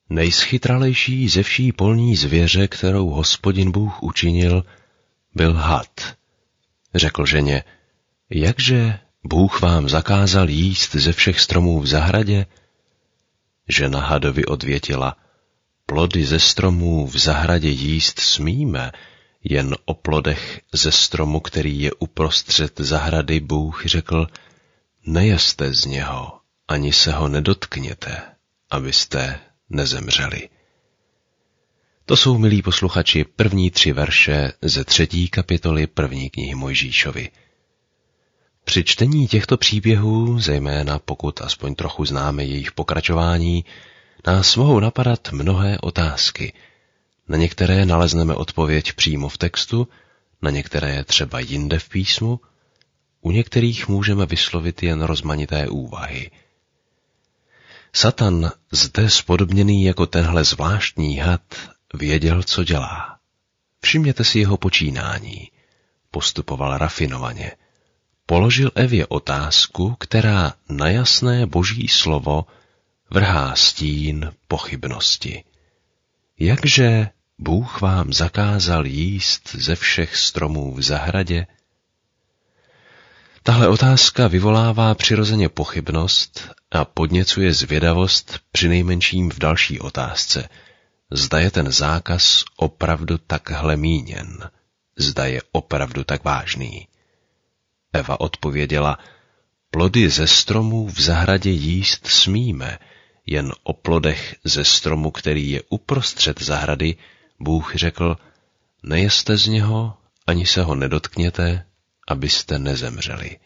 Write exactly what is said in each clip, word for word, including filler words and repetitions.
Nejschytralejší ze vší polní zvěře, kterou Hospodin Bůh učinil, byl had. Řekl ženě, jakže Bůh vám zakázal jíst ze všech stromů v zahradě? Žena hadovi odvětila, plody ze stromů v zahradě jíst smíme, jen o plodech ze stromu, který je uprostřed zahrady, Bůh řekl, nejeste z něho, ani se ho nedotkněte, abyste nezemřeli. To jsou, milí posluchači, první tři verše ze třetí kapitoly první knihy Mojžíšovy. Při čtení těchto příběhů, zejména pokud aspoň trochu známe jejich pokračování, nás mohou napadat mnohé otázky. Na některé nalezneme odpověď přímo v textu, na některé třeba jinde v písmu, u některých můžeme vyslovit jen rozmanité úvahy. Satan, zde spodobněný jako tenhle zvláštní had, věděl, co dělá. Všimněte si jeho počínání. Postupoval rafinovaně. Položil Evě otázku, která na jasné boží slovo vrhá stín pochybnosti. Jakže Bůh vám zakázal jíst ze všech stromů v zahradě? Tahle otázka vyvolává přirozeně pochybnost a podněcuje zvědavost přinejmenším v další otázce. Zda je ten zákaz opravdu takhle míněn? Zda je opravdu tak vážný? Eva odpověděla, plody ze stromů v zahradě jíst smíme, jen o plodech ze stromu, který je uprostřed zahrady, Bůh řekl, nejeste z něho, ani se ho nedotkněte, abyste nezemřeli.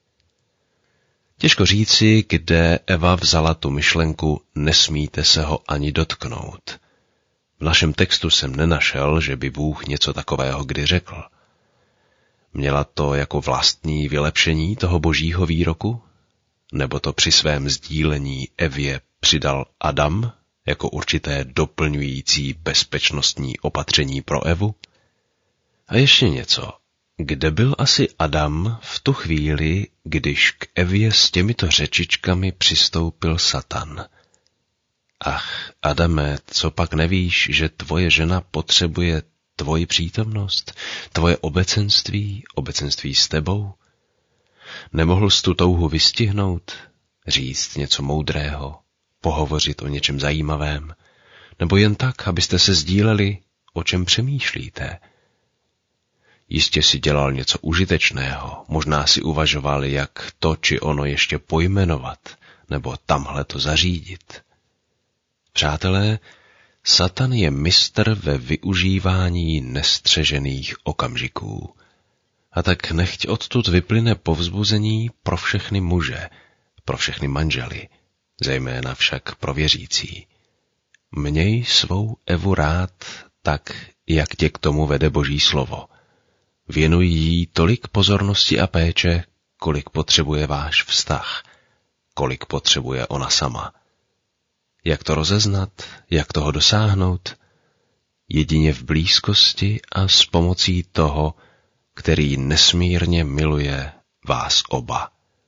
Těžko říci, kde Eva vzala tu myšlenku, nesmíte se ho ani dotknout. V našem textu jsem nenašel, že by Bůh něco takového kdy řekl. Měla to jako vlastní vylepšení toho božího výroku? Nebo to při svém sdílení Evě přidal Adam jako určité doplňující bezpečnostní opatření pro Evu? A ještě něco. Kde byl asi Adam v tu chvíli, když k Evě s těmito řečičkami přistoupil Satan? Ach, Adame, co pak nevíš, že tvoje žena potřebuje tvoji přítomnost, tvoje obecenství, obecenství s tebou? Nemohl jsi tu touhu vystihnout, říct něco moudrého, pohovořit o něčem zajímavém, nebo jen tak, abyste se sdíleli, o čem přemýšlíte? Jistě si dělal něco užitečného, možná si uvažoval, jak to či ono ještě pojmenovat, nebo tamhle to zařídit. Přátelé, Satan je mistr ve využívání nestřežených okamžiků. A tak nechť odtud vyplyne povzbuzení pro všechny muže, pro všechny manžely, zejména však pro věřící. Měj svou Evu rád tak, jak tě k tomu vede Boží slovo. Věnuj jí tolik pozornosti a péče, kolik potřebuje váš vztah, kolik potřebuje ona sama. Jak to rozeznat, jak toho dosáhnout? Jedině v blízkosti a s pomocí toho, který nesmírně miluje vás oba.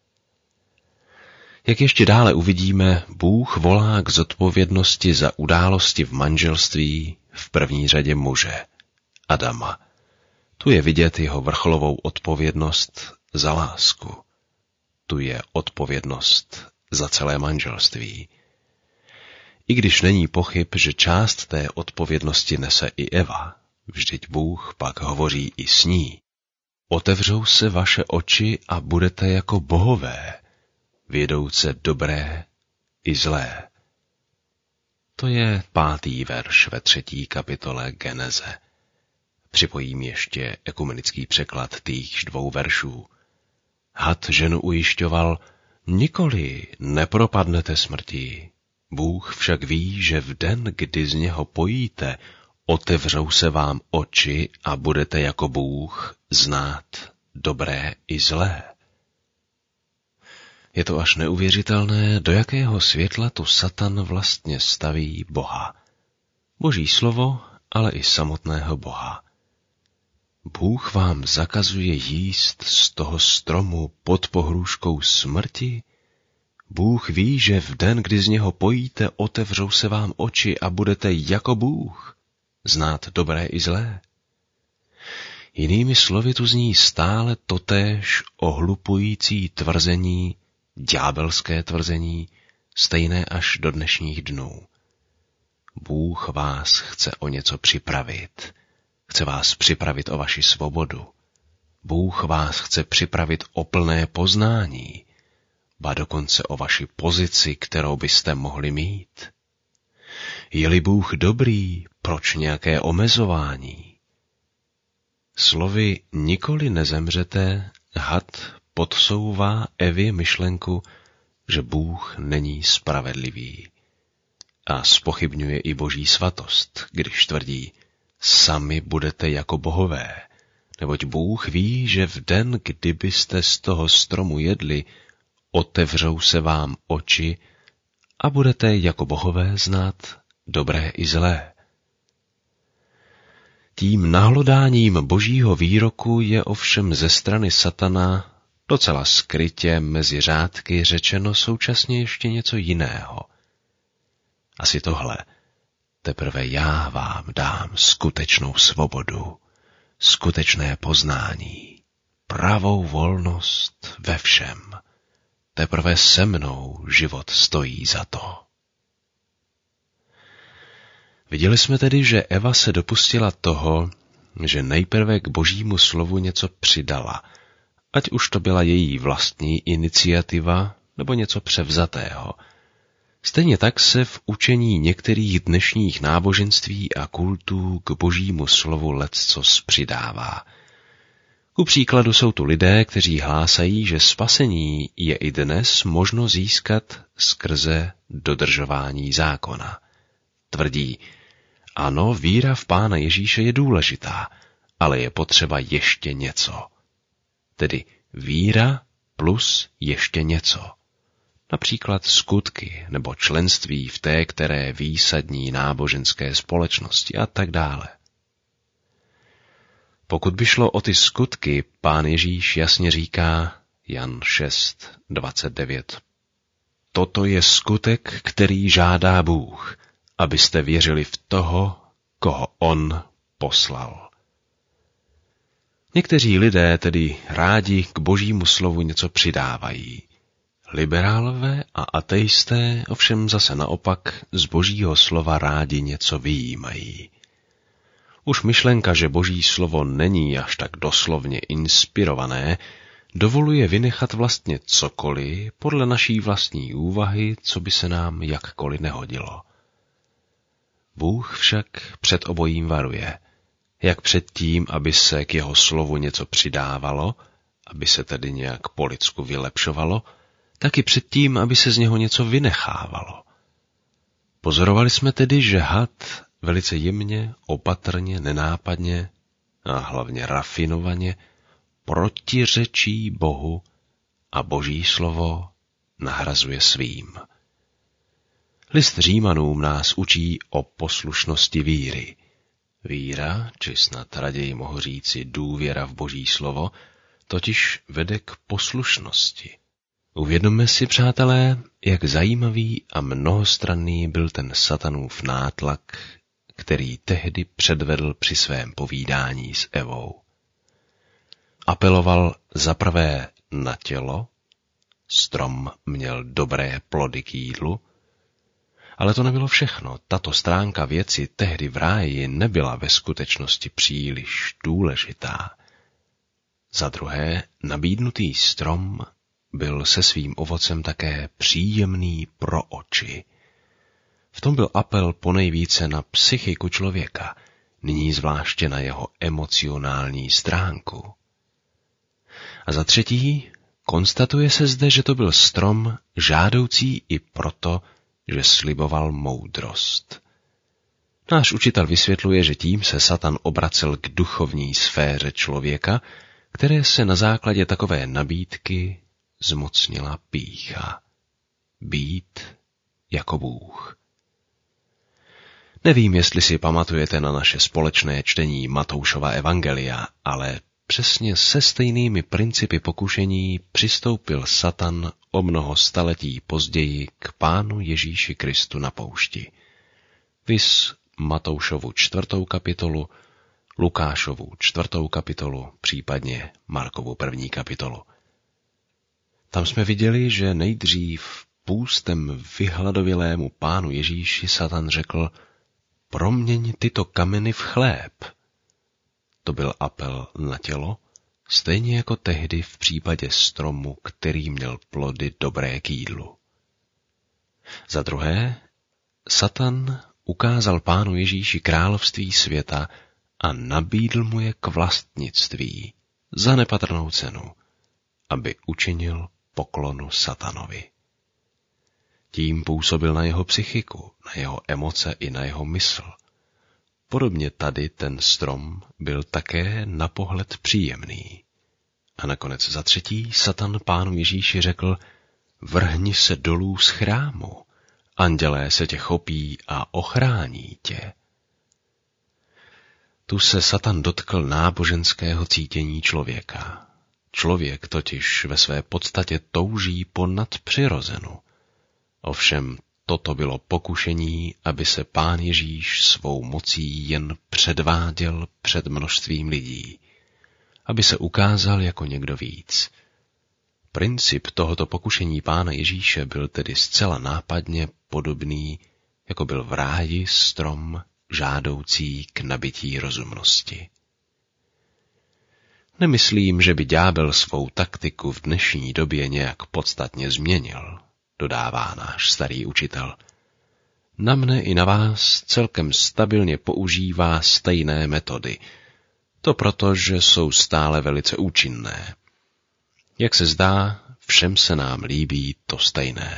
Jak ještě dále uvidíme, Bůh volá k zodpovědnosti za události v manželství v první řadě muže, Adama. Tu je vidět jeho vrcholovou odpovědnost za lásku. Tu je odpovědnost za celé manželství. I když není pochyb, že část té odpovědnosti nese i Eva, vždyť Bůh pak hovoří i s ní. Otevřou se vaše oči a budete jako bohové, vědouce dobré i zlé. To je pátý verš ve třetí kapitole Geneze. Připojím ještě ekumenický překlad týchž dvou veršů. Had ženu ujišťoval, nikoli nepropadnete smrti. Bůh však ví, že v den, kdy z něho pojíte, otevřou se vám oči a budete jako Bůh znát dobré i zlé. Je to až neuvěřitelné, do jakého světla tu Satan vlastně staví Boha. Boží slovo, ale i samotného Boha. Bůh vám zakazuje jíst z toho stromu pod pohrůžkou smrti? Bůh ví, že v den, kdy z něho pojíte, otevřou se vám oči a budete jako Bůh, znát dobré i zlé. Jinými slovy tu zní stále totéž ohlupující tvrzení, ďábelské tvrzení, stejné až do dnešních dnů. Bůh vás chce o něco připravit. Chce vás připravit o vaši svobodu. Bůh vás chce připravit o plné poznání, ba dokonce o vaši pozici, kterou byste mohli mít. Je-li Bůh dobrý, proč nějaké omezování? Slovy nikoli nezemřete, had podsouvá Evě myšlenku, že Bůh není spravedlivý. A zpochybňuje i Boží svatost, když tvrdí, sami budete jako bohové, neboť Bůh ví, že v den, kdybyste z toho stromu jedli, otevřou se vám oči a budete jako bohové znát dobré i zlé. Tím nahlodáním Božího výroku je ovšem ze strany satana docela skrytě mezi řádky řečeno současně ještě něco jiného. Asi tohle. Teprve já vám dám skutečnou svobodu, skutečné poznání, pravou volnost ve všem. Teprve se mnou život stojí za to. Viděli jsme tedy, že Eva se dopustila toho, že nejprve k Božímu slovu něco přidala, ať už to byla její vlastní iniciativa nebo něco převzatého. Stejně tak se v učení některých dnešních náboženství a kultů k Božímu slovu leccos přidává. Ku příkladu jsou tu lidé, kteří hlásají, že spasení je i dnes možno získat skrze dodržování zákona. Tvrdí, ano, víra v Pána Ježíše je důležitá, ale je potřeba ještě něco. Tedy víra plus ještě něco. Například skutky nebo členství v té, které výsadní náboženské společnosti a tak dále. Pokud by šlo o ty skutky, Pán Ježíš jasně říká, Jan šest dvacet devět. Toto je skutek, který žádá Bůh, abyste věřili v toho, koho on poslal. Někteří lidé tedy rádi k Božímu slovu něco přidávají. Liberálové a ateisté ovšem zase naopak z Božího slova rádi něco vyjímají. Už myšlenka, že Boží slovo není až tak doslovně inspirované, dovoluje vynechat vlastně cokoliv podle naší vlastní úvahy, co by se nám jakkoliv nehodilo. Bůh však před obojím varuje, jak před tím, aby se k jeho slovu něco přidávalo, aby se tedy nějak po lidsku vylepšovalo, tak i před tím, aby se z něho něco vynechávalo. Pozorovali jsme tedy, že had velice jemně, opatrně, nenápadně a hlavně rafinovaně protiřečí Bohu a Boží slovo nahrazuje svým. List Římanům nás učí o poslušnosti víry. Víra, či snad raději mohu říci důvěra v Boží slovo, totiž vede k poslušnosti. Uvědomme si, přátelé, jak zajímavý a mnohostranný byl ten satanův nátlak, který tehdy předvedl při svém povídání s Evou. Apeloval zaprvé na tělo, strom měl dobré plody k jídlu, ale to nebylo všechno. Tato stránka věci tehdy v ráji nebyla ve skutečnosti příliš důležitá. Za druhé, nabídnutý strom byl se svým ovocem také příjemný pro oči. V tom byl apel ponejvíce na psychiku člověka, nyní zvláště na jeho emocionální stránku. A za třetí, konstatuje se zde, že to byl strom žádoucí i proto, že sliboval moudrost. Náš učitel vysvětluje, že tím se Satan obracel k duchovní sféře člověka, které se na základě takové nabídky zmocnila pýcha. Být jako Bůh. Nevím, jestli si pamatujete na naše společné čtení Matoušova evangelia, ale přesně se stejnými principy pokušení přistoupil Satan o mnoho staletí později k Pánu Ježíši Kristu na poušti. Viz Matoušovu čtvrtou kapitolu, Lukášovu čtvrtou kapitolu, případně Markovu první kapitolu. Tam jsme viděli, že nejdřív půstem vyhladovělému Pánu Ježíši Satan řekl: proměň tyto kameny v chléb. To byl apel na tělo, stejně jako tehdy v případě stromu, který měl plody dobré k jídlu. Za druhé, Satan ukázal Pánu Ježíši království světa a nabídl mu je k vlastnictví za nepatrnou cenu, aby učinil poklonu Satanovi. Tím působil na jeho psychiku, na jeho emoce i na jeho mysl. Podobně tady ten strom byl také na pohled příjemný. A nakonec za třetí Satan Pánu Ježíši řekl: vrhni se dolů z chrámu, andělé se tě chopí a ochrání tě. Tu se Satan dotkl náboženského cítění člověka. Člověk totiž ve své podstatě touží po nadpřirozenu. Ovšem toto bylo pokušení, aby se Pán Ježíš svou mocí jen předváděl před množstvím lidí, aby se ukázal jako někdo víc. Princip tohoto pokušení Pána Ježíše byl tedy zcela nápadně podobný, jako byl v ráji strom žádoucí k nabití rozumnosti. Nemyslím, že by ďábel svou taktiku v dnešní době nějak podstatně změnil, dodává náš starý učitel. Na mne i na vás celkem stabilně používá stejné metody. To proto, že jsou stále velice účinné. Jak se zdá, všem se nám líbí to stejné.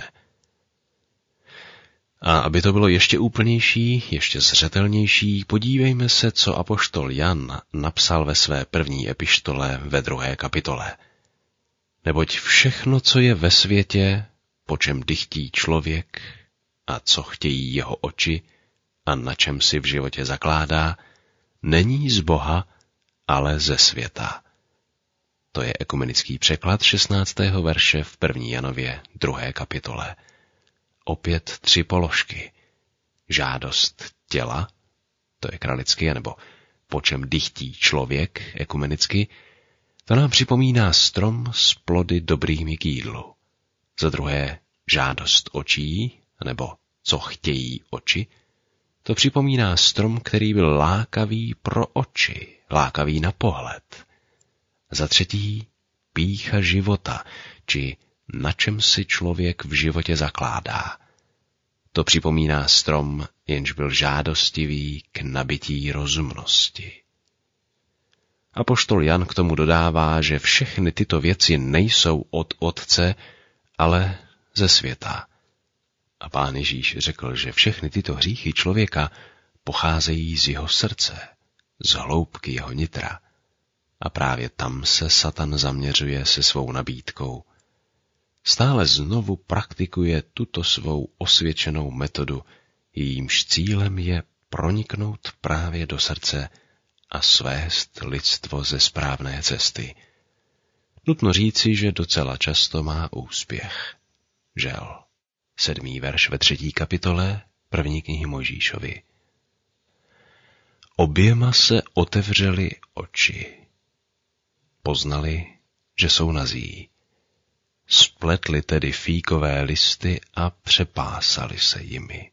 A aby to bylo ještě úplnější, ještě zřetelnější, podívejme se, co apoštol Jan napsal ve své první epištole ve druhé kapitole. Neboť všechno, co je ve světě, po čem dychtí člověk a co chtějí jeho oči a na čem si v životě zakládá, není z Boha, ale ze světa. To je ekumenický překlad šestnáctého verše v první Janově druhé kapitole. Opět tři položky. Žádost těla, to je kralicky, nebo po čem dychtí člověk, ekumenicky, to nám připomíná strom s plody dobrými k jídlu. Za druhé žádost očí, nebo co chtějí oči, to připomíná strom, který byl lákavý pro oči, lákavý na pohled. Za třetí pýcha života, či na čem si člověk v životě zakládá. To připomíná strom, jenž byl žádostivý k nabití rozumnosti. Apoštol Jan k tomu dodává, že všechny tyto věci nejsou od Otce, ale ze světa. A Pán Ježíš řekl, že všechny tyto hříchy člověka pocházejí z jeho srdce, z hloubky jeho nitra. A právě tam se Satan zaměřuje se svou nabídkou. Stále znovu praktikuje tuto svou osvědčenou metodu, jejímž cílem je proniknout právě do srdce a svést lidstvo ze správné cesty. Nutno říci, že docela často má úspěch. Žel. Sedmý verš ve třetí kapitole první knihy Mojžíšovi. Oběma se otevřely oči. Poznali, že jsou nazí. Spletli tedy fíkové listy a přepásali se jimi.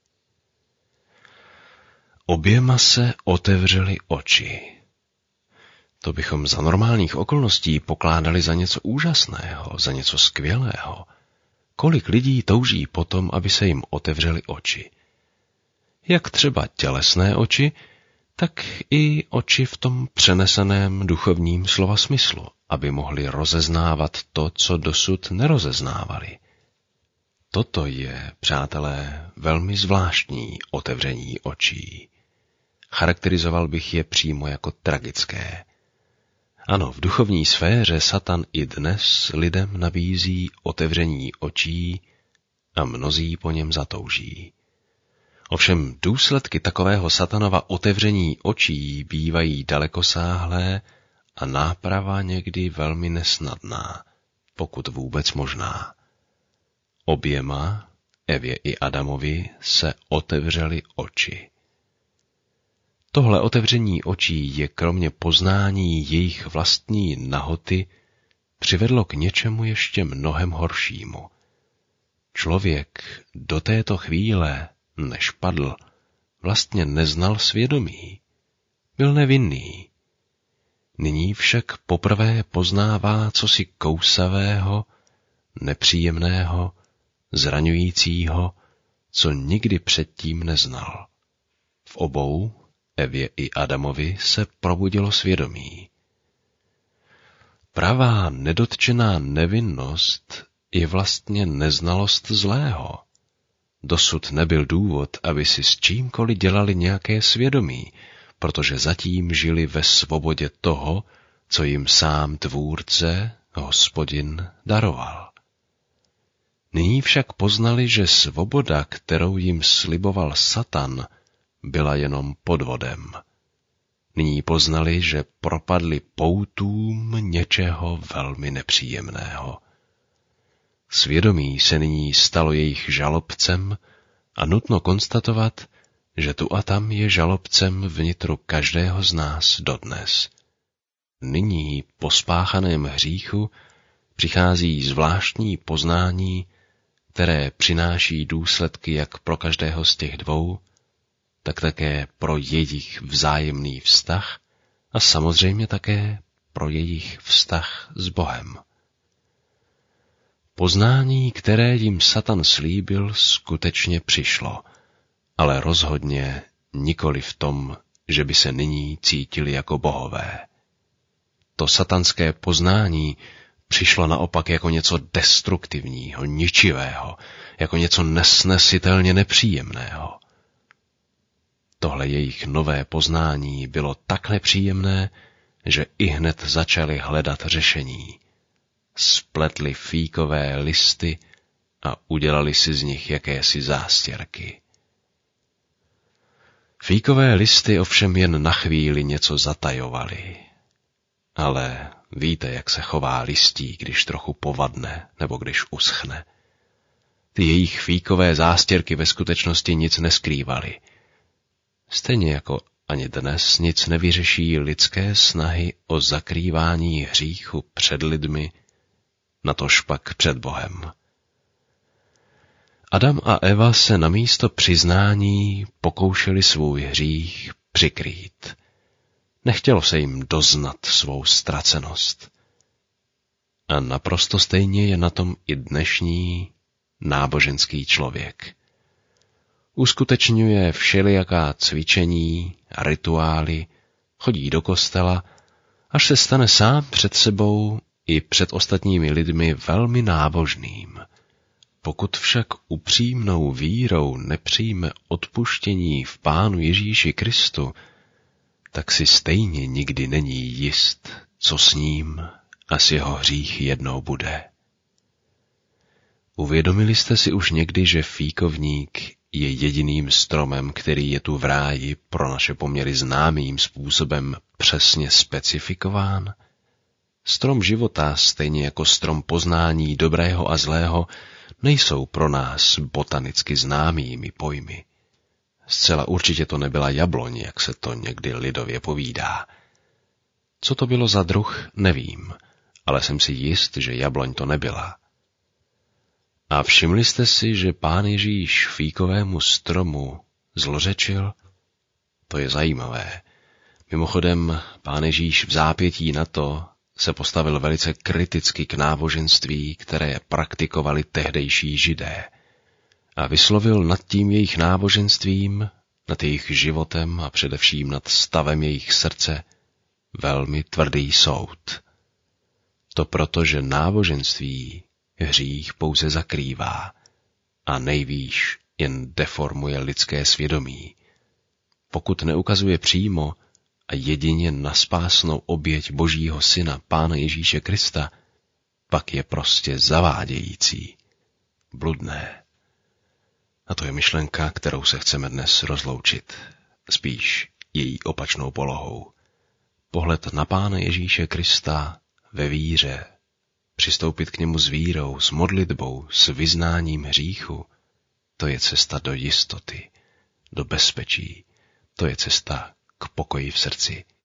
Oběma se otevřely oči. To bychom za normálních okolností pokládali za něco úžasného, za něco skvělého. Kolik lidí touží potom, aby se jim otevřely oči. Jak třeba tělesné oči, tak i oči v tom přeneseném duchovním slova smyslu, aby mohli rozeznávat to, co dosud nerozeznávali. Toto je, přátelé, velmi zvláštní otevření očí. Charakterizoval bych je přímo jako tragické. Ano, v duchovní sféře Satan i dnes lidem nabízí otevření očí a mnozí po něm zatouží. Ovšem důsledky takového Satanova otevření očí bývají dalekosáhlé a náprava někdy velmi nesnadná, pokud vůbec možná. Oběma, Evě i Adamovi, se otevřely oči. Tohle otevření očí je kromě poznání jejich vlastní nahoty přivedlo k něčemu ještě mnohem horšímu. Člověk do této chvíle, než padl, vlastně neznal svědomí. Byl nevinný. Nyní však poprvé poznává cosi kousavého, nepříjemného, zraňujícího, co nikdy předtím neznal. V obou, Evě i Adamovi, se probudilo svědomí. Pravá nedotčená nevinnost je vlastně neznalost zlého. Dosud nebyl důvod, aby si s čímkoliv dělali nějaké svědomí, protože zatím žili ve svobodě toho, co jim sám Tvůrce, Hospodin, daroval. Nyní však poznali, že svoboda, kterou jim sliboval Satan, byla jenom podvodem. Nyní poznali, že propadli poutům něčeho velmi nepříjemného. Svědomí se nyní stalo jejich žalobcem a nutno konstatovat, že tu a tam je žalobcem vnitru každého z nás dodnes. Nyní po spáchaném hříchu přichází zvláštní poznání, které přináší důsledky jak pro každého z těch dvou, tak také pro jejich vzájemný vztah a samozřejmě také pro jejich vztah s Bohem. Poznání, které jim Satan slíbil, skutečně přišlo, ale rozhodně nikoli v tom, že by se nyní cítili jako bohové. To satanské poznání přišlo naopak jako něco destruktivního, ničivého, jako něco nesnesitelně nepříjemného. Tohle jejich nové poznání bylo tak nepříjemné, že ihned začali hledat řešení. Spletli fíkové listy a udělali si z nich jakési zástěrky. Fíkové listy ovšem jen na chvíli něco zatajovaly. Ale víte, jak se chová listí, když trochu povadne nebo když uschne. Ty jejich fíkové zástěrky ve skutečnosti nic neskrývaly. Stejně jako ani dnes nic nevyřeší lidské snahy o zakrývání hříchu před lidmi, natož pak před Bohem. Adam a Eva se namísto přiznání pokoušeli svůj hřích přikrýt. Nechtělo se jim doznat svou ztracenost. A naprosto stejně je na tom i dnešní náboženský člověk. Uskutečňuje všelijaká cvičení a rituály, chodí do kostela, až se stane sám před sebou i před ostatními lidmi velmi nábožným. Pokud však upřímnou vírou nepřijme odpuštění v Pánu Ježíši Kristu, tak si stejně nikdy není jist, co s ním a s jeho hřích jednou bude. Uvědomili jste si už někdy, že fíkovník je jediným stromem, který je tu v ráji pro naše poměry známým způsobem přesně specifikován? Strom života, stejně jako strom poznání dobrého a zlého, nejsou pro nás botanicky známými pojmy. Zcela určitě to nebyla jabloň, jak se to někdy lidově povídá. Co to bylo za druh, nevím, ale jsem si jist, že jabloň to nebyla. A všimli jste si, že Pán Ježíš fíkovému stromu zlořečil? To je zajímavé. Mimochodem, Pán Ježíš v zápětí na to se postavil velice kriticky k náboženství, které praktikovali tehdejší Židé, a vyslovil nad tím jejich náboženstvím, nad jejich životem a především nad stavem jejich srdce velmi tvrdý soud. To proto, že náboženství hřích pouze zakrývá a nejvýš jen deformuje lidské svědomí. Pokud neukazuje přímo a jedině na spásnou oběť Božího Syna, Pána Ježíše Krista, pak je prostě zavádějící, bludné. A to je myšlenka, kterou se chceme dnes rozloučit, spíš její opačnou polohou. Pohled na Pána Ježíše Krista ve víře, přistoupit k němu s vírou, s modlitbou, s vyznáním hříchu, to je cesta do jistoty, do bezpečí, to je cesta k pokoji v srdci.